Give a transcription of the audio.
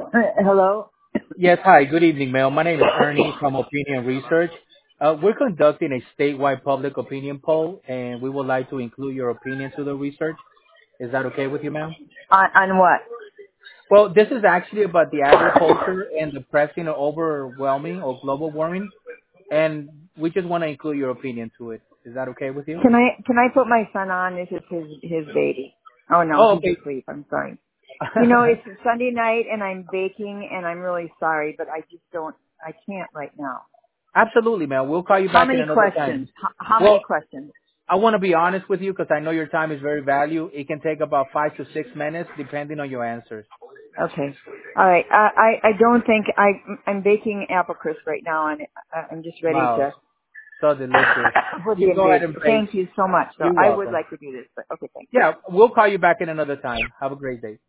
Hello? Yes, hi. Good evening, ma'am. My name is Ernie from Opinion Research. We're conducting a statewide public opinion poll, and we would like to include your opinion to the research. Is that okay with you, ma'am? On what? Well, this is actually about the agriculture and the pressing or overwhelming or global warming, and we just want to include your opinion to it. Is that okay with you? Can I put my son on? This is his baby. Oh no, Oh, he's okay. asleep. I'm sorry. You know, it's Sunday night and I'm baking and I'm really sorry, but I can't right now. Absolutely, ma'am. We'll call you How back in many another questions? time. How many Well, questions? I want to be honest with you because I know your time is very valuable. It can take about 5 to 6 minutes depending on your answers. Okay. All right. I don't think I'm baking apple crisp right now and I'm just ready Wow, to so delicious. for the You go ahead baby. and bake. Thank you so much. So You're I would welcome. like to do this, but okay, thank you. Yeah, we'll call you back in another time. Have a great day.